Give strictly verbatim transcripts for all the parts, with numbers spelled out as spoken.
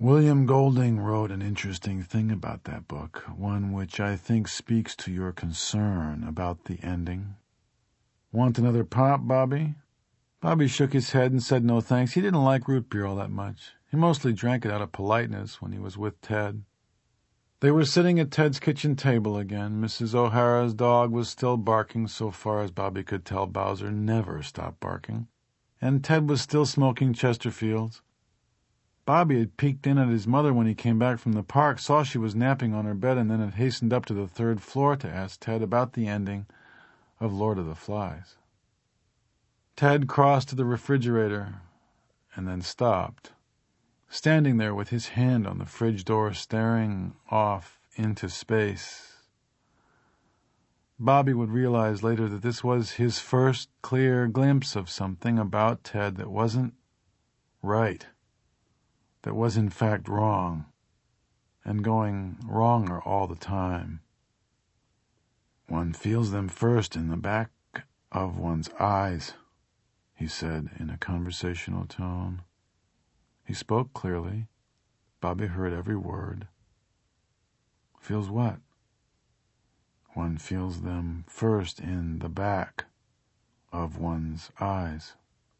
William Golding wrote an interesting thing about that book, one which I think speaks to your concern about the ending. Want another pop, Bobby? Bobby shook his head and said no thanks. He didn't like root beer all that much. He mostly drank it out of politeness when he was with Ted. They were sitting at Ted's kitchen table again. Missus O'Hara's dog was still barking. So far as Bobby could tell, Bowser never stopped barking. And Ted was still smoking Chesterfields. Bobby had peeked in at his mother when he came back from the park, saw she was napping on her bed, and then had hastened up to the third floor to ask Ted about the ending of Lord of the Flies. Ted crossed to the refrigerator and then stopped, standing there with his hand on the fridge door, staring off into space. Bobby would realize later that this was his first clear glimpse of something about Ted that wasn't right, that was in fact wrong, and going wronger all the time. One feels them first in the back of one's eyes, he said in a conversational tone. He spoke clearly. Bobby heard every word. Feels what? One feels them first in the back of one's eyes.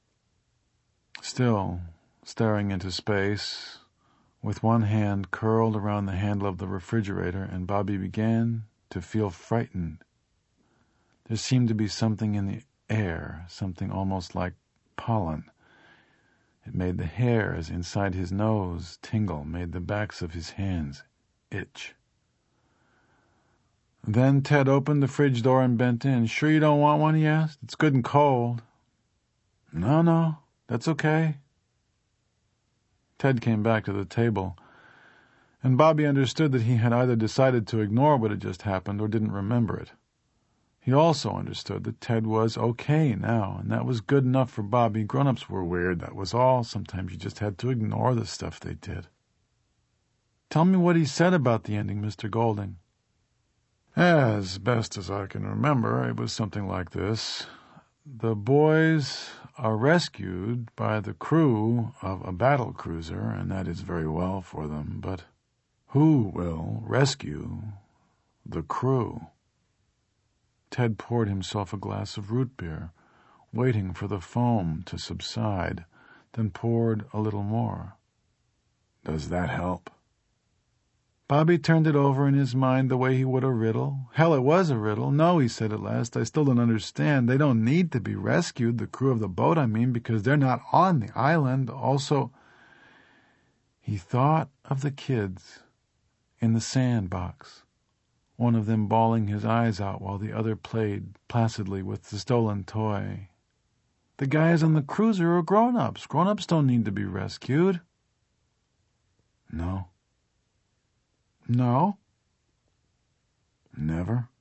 Still, staring into space, with one hand curled around the handle of the refrigerator, and Bobby began to feel frightened. There seemed to be something in the air, something almost like pollen. It made the hairs inside his nose tingle, made the backs of his hands itch. Then Ted opened the fridge door and bent in. "Sure you don't want one?" he asked. "It's good and cold." "No, no, that's okay." Ted came back to the table, and Bobby understood that he had either decided to ignore what had just happened or didn't remember it. He also understood that Ted was okay now, and that was good enough for Bobby. Grown-ups were weird, that was all. Sometimes you just had to ignore the stuff they did. "Tell me what he said about the ending, Mister Golding." "As best as I can remember, it was something like this. The boys are rescued by the crew of a battle cruiser, and that is very well for them, but who will rescue the crew?" Ted poured himself a glass of root beer, waiting for the foam to subside, then poured a little more. "Does that help?" Bobby turned it over in his mind the way he would a riddle. Hell, it was a riddle. "No," he said at last, "I still don't understand. They don't need to be rescued, the crew of the boat, I mean, because they're not on the island. Also," he thought of the kids in the sandbox, one of them bawling his eyes out while the other played placidly with the stolen toy. The guys on the cruiser are grown-ups. Grown-ups don't need to be rescued. No. No? Never?